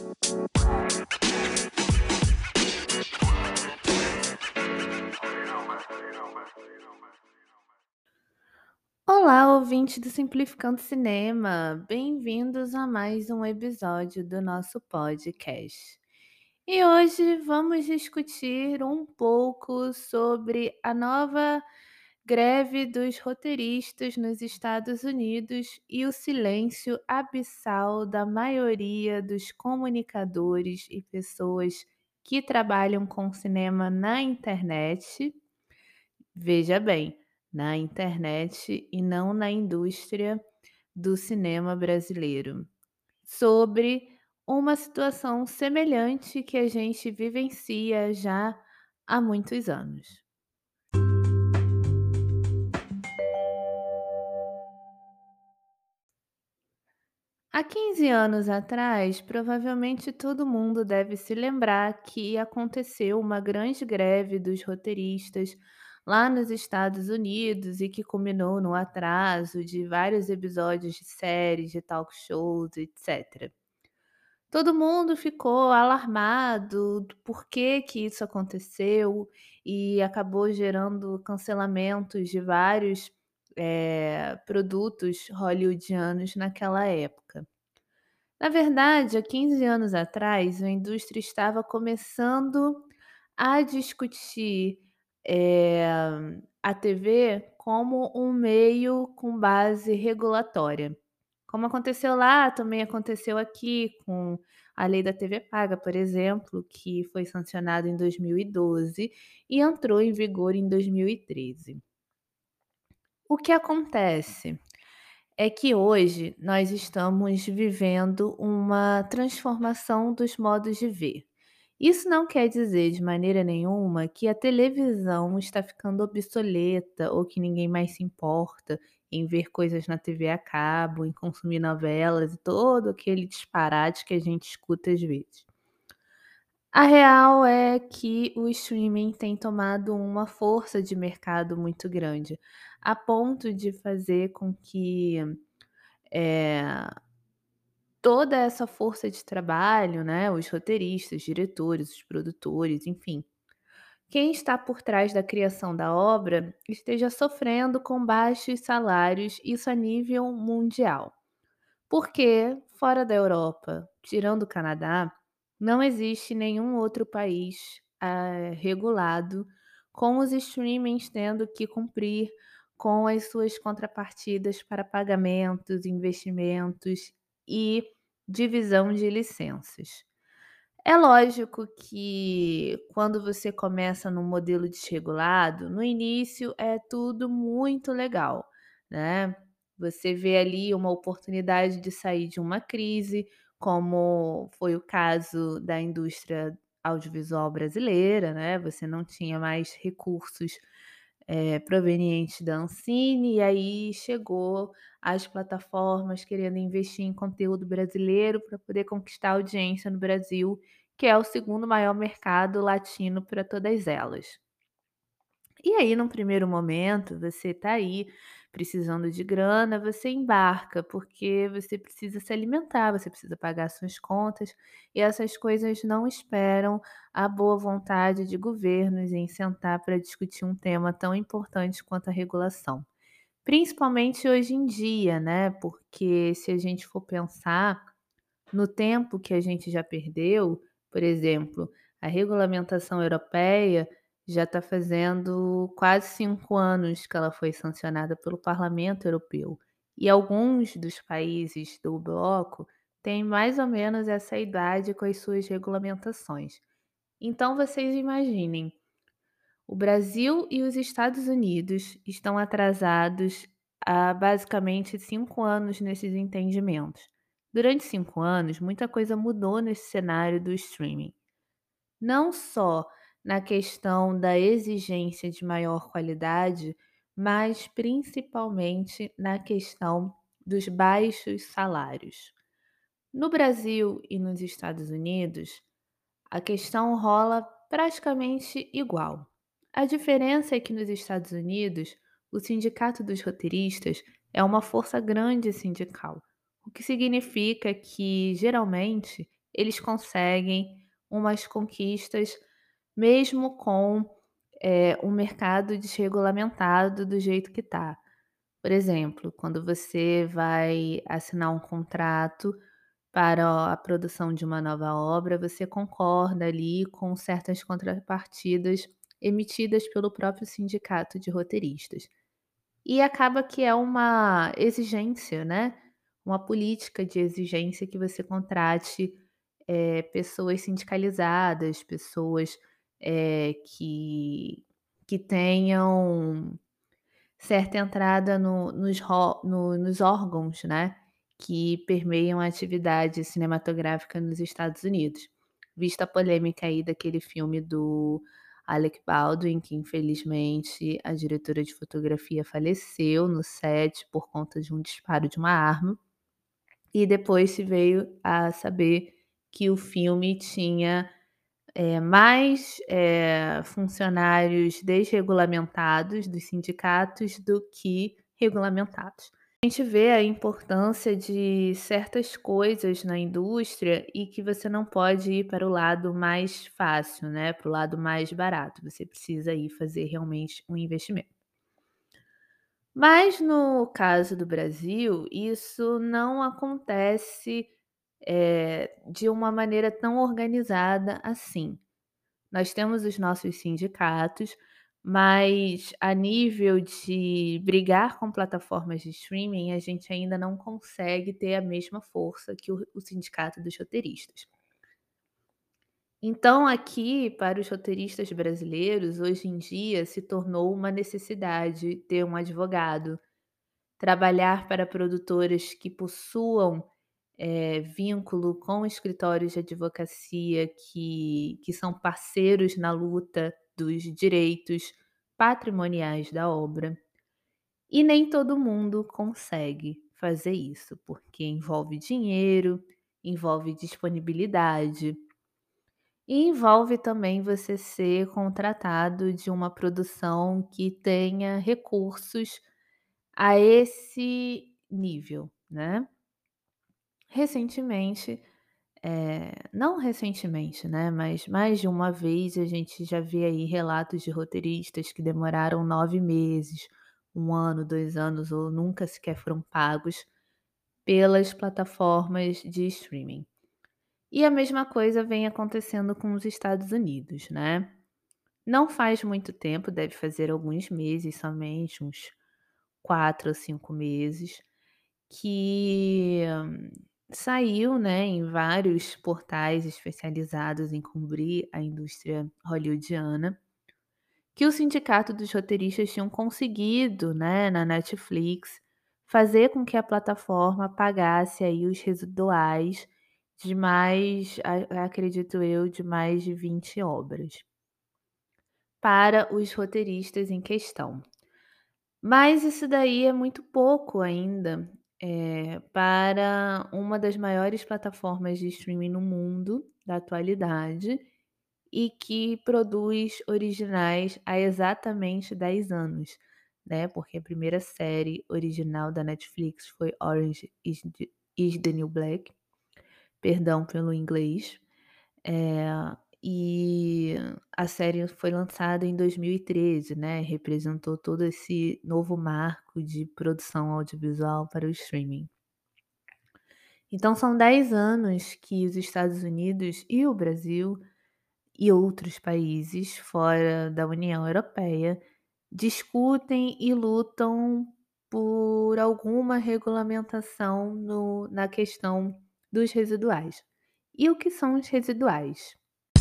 Olá, ouvinte do Simplificando Cinema, bem-vindos a mais um episódio do nosso podcast. E hoje vamos discutir um pouco sobre a nova greve dos roteiristas nos Estados Unidos e o silêncio abissal da maioria dos comunicadores e pessoas que trabalham com cinema na internet. Veja bem, na internet e não na indústria do cinema brasileiro, sobre uma situação semelhante que a gente vivencia já há muitos anos. Há 15 anos atrás, provavelmente todo mundo deve se lembrar que aconteceu uma grande greve dos roteiristas lá nos Estados Unidos e que culminou no atraso de vários episódios de séries, de talk shows, etc. Todo mundo ficou alarmado do porquê que isso aconteceu e acabou gerando cancelamentos de vários produtos hollywoodianos naquela época. Na verdade, há 15 anos atrás, a indústria estava começando a discutir, eh, a TV como um meio com base regulatória. Como aconteceu lá, também aconteceu aqui com a lei da TV paga, por exemplo, que foi sancionada em 2012 e entrou em vigor em 2013. O que acontece? É que hoje nós estamos vivendo uma transformação dos modos de ver. Isso não quer dizer de maneira nenhuma que a televisão está ficando obsoleta ou que ninguém mais se importa em ver coisas na TV a cabo, em consumir novelas e todo aquele disparate que a gente escuta às vezes. A real é que o streaming tem tomado uma força de mercado muito grande, a ponto de fazer com que eh, toda essa força de trabalho, né, os roteiristas, diretores, os produtores, enfim, quem está por trás da criação da obra esteja sofrendo com baixos salários, isso a nível mundial. Porque, fora da Europa, tirando o Canadá, não existe nenhum outro país regulado com os streamings tendo que cumprir com as suas contrapartidas para pagamentos, investimentos e divisão de licenças. É lógico que quando você começa num modelo desregulado, no início é tudo muito legal, né? Você vê ali uma oportunidade de sair de uma crise, como foi o caso da indústria audiovisual brasileira, né? Você não tinha mais recursos provenientes da Ancine, e aí chegou as plataformas querendo investir em conteúdo brasileiro para poder conquistar audiência no Brasil, que é o segundo maior mercado latino para todas elas. E aí, num primeiro momento, você está aí precisando de grana, você embarca, porque você precisa se alimentar, você precisa pagar suas contas, e essas coisas não esperam a boa vontade de governos em sentar para discutir um tema tão importante quanto a regulação. Principalmente hoje em dia, né? Porque se a gente for pensar no tempo que a gente já perdeu, por exemplo, a regulamentação europeia já está fazendo quase 5 anos que ela foi sancionada pelo Parlamento Europeu. E alguns dos países do bloco têm mais ou menos essa idade com as suas regulamentações. Então vocês imaginem, o Brasil e os Estados Unidos estão atrasados há basicamente 5 anos nesses entendimentos. Durante 5 anos, muita coisa mudou nesse cenário do streaming. Não só na questão da exigência de maior qualidade, mas principalmente na questão dos baixos salários. No Brasil e nos Estados Unidos, a questão rola praticamente igual. A diferença é que nos Estados Unidos, o Sindicato dos Roteiristas é uma força grande sindical, o que significa que, geralmente, eles conseguem umas conquistas mesmo com, o mercado desregulamentado do jeito que está. Por exemplo, quando você vai assinar um contrato para a produção de uma nova obra, você concorda ali com certas contrapartidas emitidas pelo próprio sindicato de roteiristas. E acaba que é uma exigência, né, uma política de exigência que você contrate, pessoas sindicalizadas, pessoas, que tenham certa entrada nos órgãos, né, que permeiam a atividade cinematográfica nos Estados Unidos. Vista a polêmica aí daquele filme do Alec Baldwin, que infelizmente a diretora de fotografia faleceu no set por conta de um disparo de uma arma, e depois se veio a saber que o filme tinha mais, funcionários desregulamentados dos sindicatos do que regulamentados. A gente vê a importância de certas coisas na indústria e que você não pode ir para o lado mais fácil, né, para o lado mais barato, você precisa ir fazer realmente um investimento. Mas no caso do Brasil, isso não acontece, de uma maneira tão organizada assim. Nós temos os nossos sindicatos, mas a nível de brigar com plataformas de streaming, a gente ainda não consegue ter a mesma força que o sindicato dos roteiristas. Então, aqui, para os roteiristas brasileiros, hoje em dia se tornou uma necessidade ter um advogado, trabalhar para produtoras que possuam vínculo com escritórios de advocacia que são parceiros na luta dos direitos patrimoniais da obra. E nem todo mundo consegue fazer isso, porque envolve dinheiro, envolve disponibilidade e envolve também você ser contratado de uma produção que tenha recursos a esse nível, né. Recentemente, não recentemente, né, mas mais de uma vez a gente já vê aí relatos de roteiristas que demoraram 9 meses, 1 ano, 2 anos ou nunca sequer foram pagos pelas plataformas de streaming. E a mesma coisa vem acontecendo com os Estados Unidos, né. Não faz muito tempo, deve fazer alguns meses somente, uns 4 ou 5 meses, que saiu, né, em vários portais especializados em cobrir a indústria hollywoodiana, que o sindicato dos roteiristas tinham conseguido, né, na Netflix, fazer com que a plataforma pagasse aí os residuais de mais, acredito eu, de mais de 20 obras, para os roteiristas em questão. Mas isso daí é muito pouco ainda, para uma das maiores plataformas de streaming no mundo da atualidade e que produz originais há exatamente 10 anos, né, porque a primeira série original da Netflix foi Orange is the New Black, perdão pelo inglês. E a série foi lançada em 2013, né, representou todo esse novo marco de produção audiovisual para o streaming. Então são 10 anos que os Estados Unidos e o Brasil e outros países fora da União Europeia discutem e lutam por alguma regulamentação na questão dos residuais. E o que são os residuais?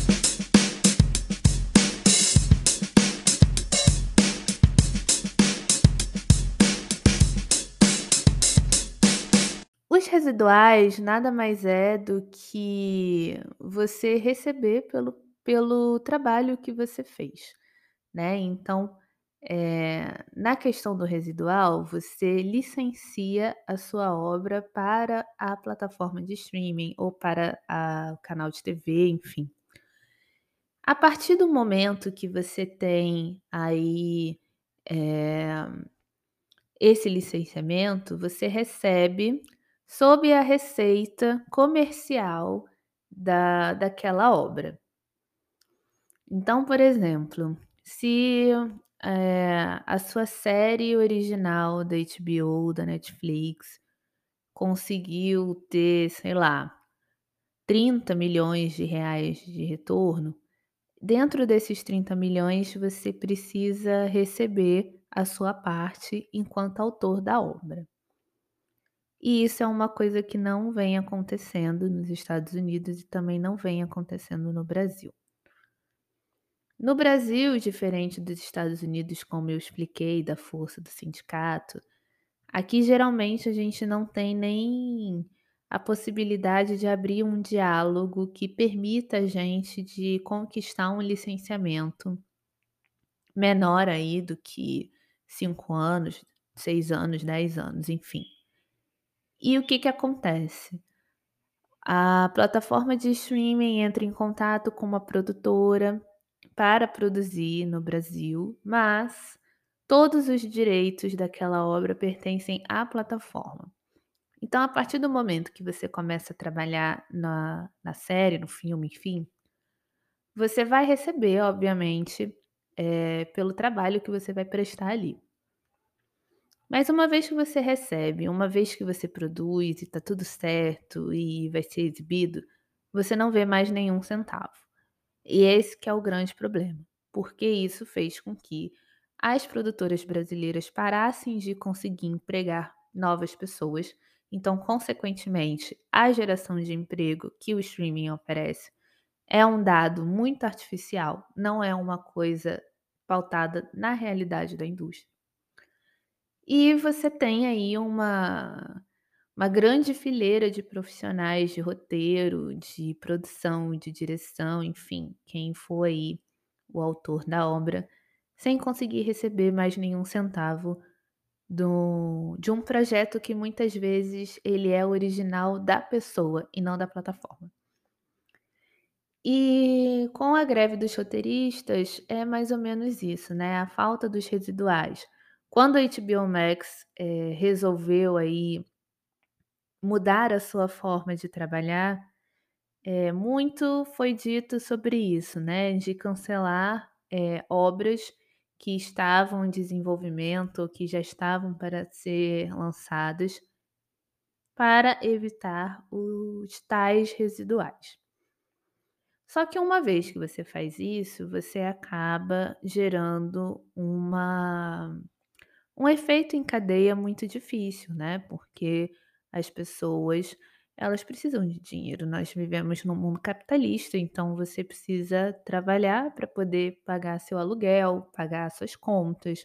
Os residuais nada mais é do que você receber pelo trabalho que você fez, né. Então, na questão do residual, você licencia a sua obra para a plataforma de streaming ou para o canal de TV, enfim. A partir do momento que você tem aí, eh esse licenciamento você recebe sob a receita comercial daquela obra. Então, por exemplo, se, a sua série original da HBO, da Netflix, conseguiu ter, sei lá, 30 milhões de retorno, dentro desses 30 milhões você precisa receber a sua parte enquanto autor da obra. E isso é uma coisa que não vem acontecendo nos Estados Unidos e também não vem acontecendo no Brasil. No Brasil, diferente dos Estados Unidos, como eu expliquei, da força do sindicato, aqui geralmente a gente não tem nem a possibilidade de abrir um diálogo que permita a gente de conquistar um licenciamento menor aí do que 5 anos, 6 anos, 10 anos, enfim. E o que que acontece? A plataforma de streaming entra em contato com uma produtora para produzir no Brasil, mas todos os direitos daquela obra pertencem à plataforma. Então, a partir do momento que você começa a trabalhar na série, no filme, enfim, você vai receber, obviamente, pelo trabalho que você vai prestar ali. Mas uma vez que você recebe, uma vez que você produz e tá tudo certo e vai ser exibido, você não vê mais nenhum centavo. E esse que é o grande problema, porque isso fez com que as produtoras brasileiras parassem de conseguir empregar novas pessoas, então, consequentemente, a geração de emprego que o streaming oferece é um dado muito artificial, não é uma coisa pautada na realidade da indústria. E você tem aí uma grande fileira de profissionais de roteiro, de produção, de direção, enfim, quem for aí o autor da obra, sem conseguir receber mais nenhum centavo de um projeto que muitas vezes ele é original da pessoa e não da plataforma. E com a greve dos roteiristas é mais ou menos isso, né, a falta dos residuais. Quando a HBO Max, resolveu aí mudar a sua forma de trabalhar, muito foi dito sobre isso, né, de cancelar, obras que estavam em desenvolvimento ou que já estavam para ser lançadas, para evitar os tais residuais. Só que uma vez que você faz isso, você acaba gerando um efeito em cadeia muito difícil, né, porque as pessoas, elas precisam de dinheiro. Nós vivemos num mundo capitalista, então você precisa trabalhar para poder pagar seu aluguel, pagar suas contas,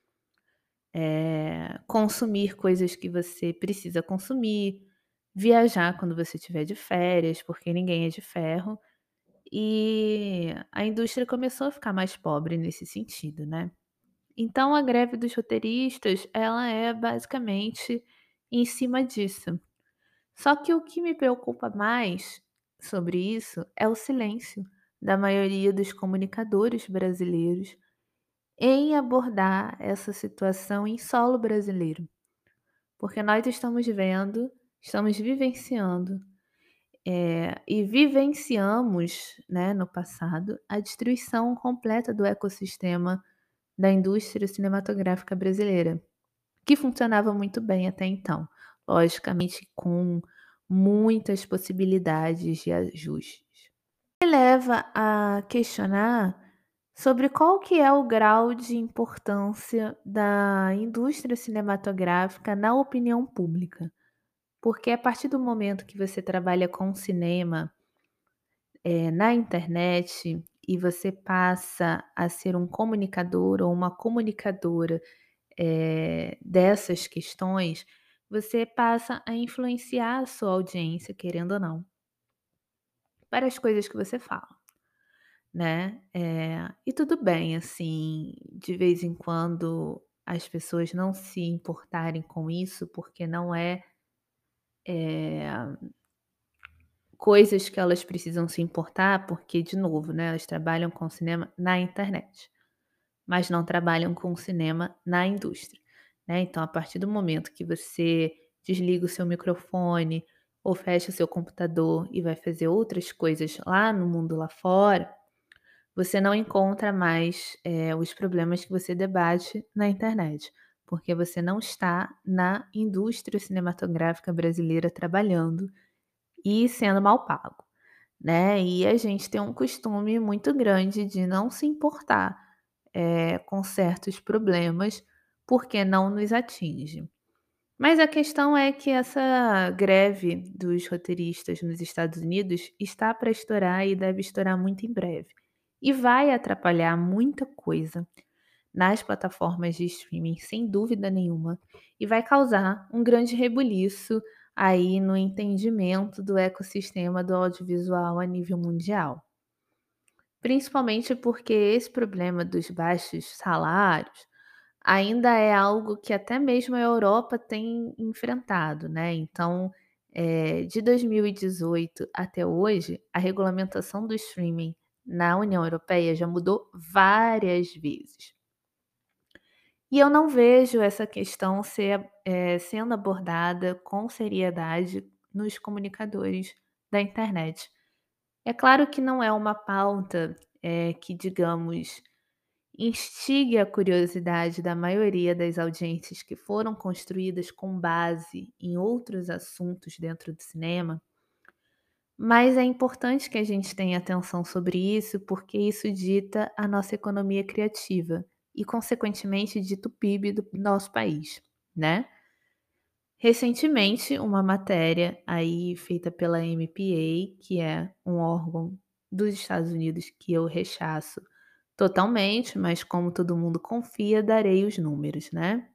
consumir coisas que você precisa consumir, viajar quando você estiver de férias, porque ninguém é de ferro. E a indústria começou a ficar mais pobre nesse sentido, né. Então a greve dos roteiristas, ela é basicamente em cima disso. Só que o que me preocupa mais sobre isso é o silêncio da maioria dos comunicadores brasileiros em abordar essa situação em solo brasileiro, porque nós estamos vendo, estamos vivenciando, e vivenciamos, né, no passado, a destruição completa do ecossistema da indústria cinematográfica brasileira, que funcionava muito bem até então, logicamente com muitas possibilidades de ajustes. Me leva a questionar sobre qual que é o grau de importância da indústria cinematográfica na opinião pública, porque a partir do momento que você trabalha com cinema, na internet e você passa a ser um comunicador ou uma comunicadora dessas questões, você passa a influenciar a sua audiência, querendo ou não, para as coisas que você fala, né. E tudo bem, assim, de vez em quando as pessoas não se importarem com isso, porque não é, coisas que elas precisam se importar, porque, de novo, né, elas trabalham com cinema na internet, mas não trabalham com cinema na indústria, né. Então, a partir do momento que você desliga o seu microfone ou fecha seu computador e vai fazer outras coisas lá no mundo lá fora, você não encontra mais, os problemas que você debate na internet, porque você não está na indústria cinematográfica brasileira trabalhando e sendo mal pago, né. E a gente tem um costume muito grande de não se importar, com certos problemas, porque não nos atinge. Mas a questão é que essa greve dos roteiristas nos Estados Unidos está para estourar e deve estourar muito em breve. E vai atrapalhar muita coisa nas plataformas de streaming, sem dúvida nenhuma, e vai causar um grande rebuliço aí no entendimento do ecossistema do audiovisual a nível mundial. Principalmente porque esse problema dos baixos salários ainda é algo que até mesmo a Europa tem enfrentado, né. Então, de 2018 até hoje, a regulamentação do streaming na União Europeia já mudou várias vezes. E eu não vejo essa questão sendo abordada com seriedade nos comunicadores da internet. É claro que não é uma pauta, que digamos instigue a curiosidade da maioria das audiências que foram construídas com base em outros assuntos dentro do cinema, mas é importante que a gente tenha atenção sobre isso, porque isso dita a nossa economia criativa e, consequentemente, dita o PIB do nosso país, né? Recentemente, uma matéria aí feita pela MPA, que é um órgão dos Estados Unidos que eu rechaço totalmente, mas como todo mundo confia, darei os números, né.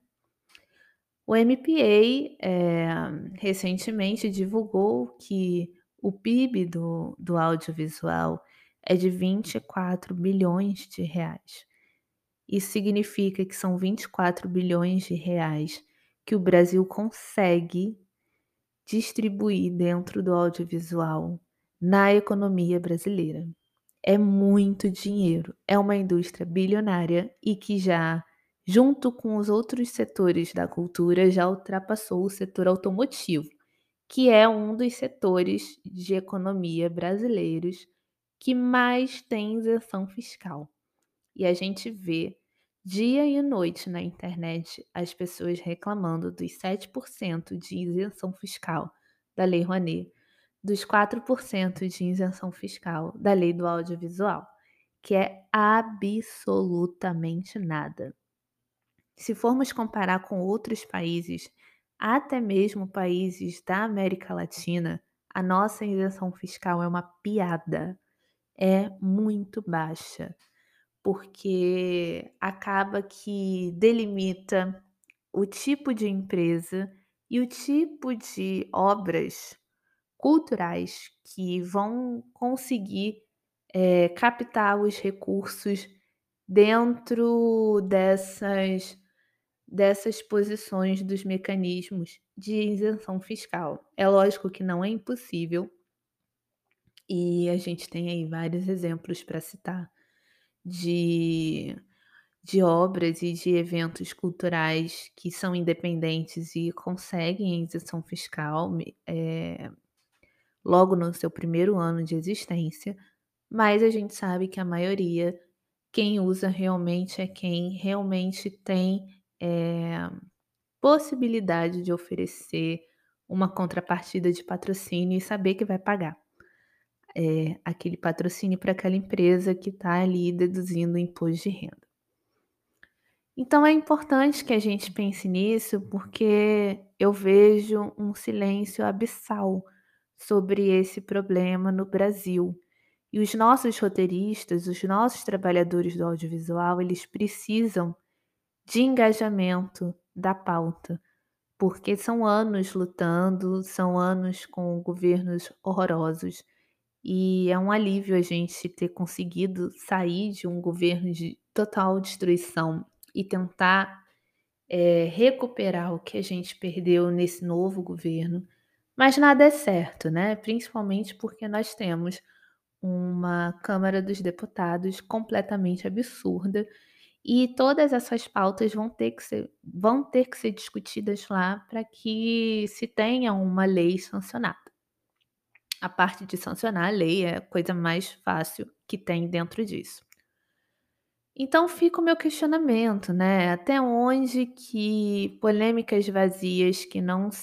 O MPA, recentemente divulgou que o PIB do audiovisual é de 24 bilhões de reais. Isso significa que são 24 bilhões de reais que o Brasil consegue distribuir dentro do audiovisual na economia brasileira. É muito dinheiro, é uma indústria bilionária e que já, junto com os outros setores da cultura, já ultrapassou o setor automotivo, que é um dos setores de economia brasileiros que mais tem isenção fiscal. E a gente vê dia e noite na internet as pessoas reclamando dos 7% de isenção fiscal da Lei Rouanet, dos 4% de isenção fiscal da Lei do Audiovisual, que é absolutamente nada. Se formos comparar com outros países, até mesmo países da América Latina, a nossa isenção fiscal é uma piada, é muito baixa, porque acaba que delimita o tipo de empresa e o tipo de obras culturais que vão conseguir, captar os recursos dentro dessas posições dos mecanismos de isenção fiscal. É lógico que não é impossível, e a gente tem aí vários exemplos para citar de obras e de eventos culturais que são independentes e conseguem isenção fiscal, logo no seu primeiro ano de existência, mas a gente sabe que a maioria, quem usa realmente é quem realmente tem, possibilidade de oferecer uma contrapartida de patrocínio e saber que vai pagar, aquele patrocínio para aquela empresa que está ali deduzindo o imposto de renda. Então é importante que a gente pense nisso, porque eu vejo um silêncio abissal sobre esse problema no Brasil. E os nossos roteiristas, os nossos trabalhadores do audiovisual, eles precisam de engajamento da pauta, porque são anos lutando, são anos com governos horrorosos, e é um alívio a gente ter conseguido sair de um governo de total destruição e tentar, recuperar o que a gente perdeu nesse novo governo. Mas nada é certo, né, principalmente porque nós temos uma Câmara dos Deputados completamente absurda, e todas essas pautas vão ter que ser discutidas lá para que se tenha uma lei sancionada. A parte de sancionar a lei é a coisa mais fácil que tem dentro disso. Então fica o meu questionamento, né, até onde que polêmicas vazias que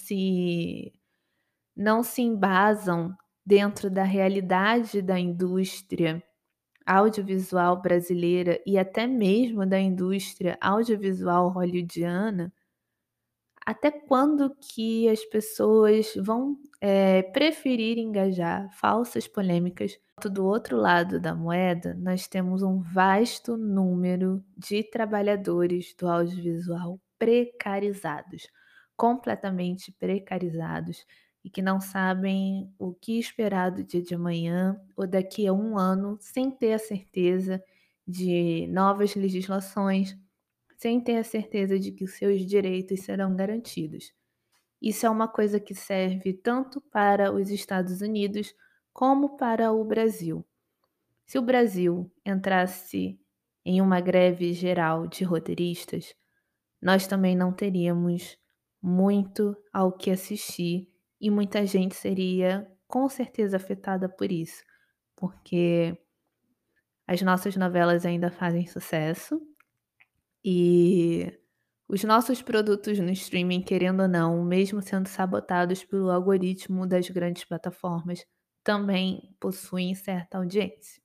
não se embasam dentro da realidade da indústria audiovisual brasileira e até mesmo da indústria audiovisual hollywoodiana, até quando que as pessoas vão, preferir engajar falsas polêmicas? Do outro lado da moeda, nós temos um vasto número de trabalhadores do audiovisual precarizados, completamente precarizados, e que não sabem o que esperar do dia de amanhã ou daqui a um ano, sem ter a certeza de novas legislações, sem ter a certeza de que os seus direitos serão garantidos. Isso é uma coisa que serve tanto para os Estados Unidos como para o Brasil. Se o Brasil entrasse em uma greve geral de roteiristas, nós também não teríamos muito ao que assistir e muita gente seria com certeza afetada por isso, porque as nossas novelas ainda fazem sucesso e os nossos produtos no streaming, querendo ou não, mesmo sendo sabotados pelo algoritmo das grandes plataformas, também possuem certa audiência.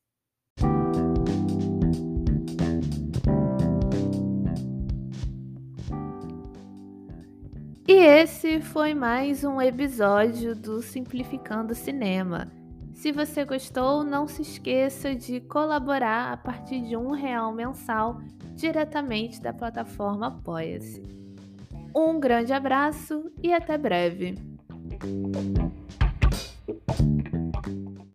E esse foi mais um episódio do Simplificando Cinema. Se você gostou, não se esqueça de colaborar a partir de R$ 1 mensal diretamente da plataforma Apoia-se. Um grande abraço e até breve!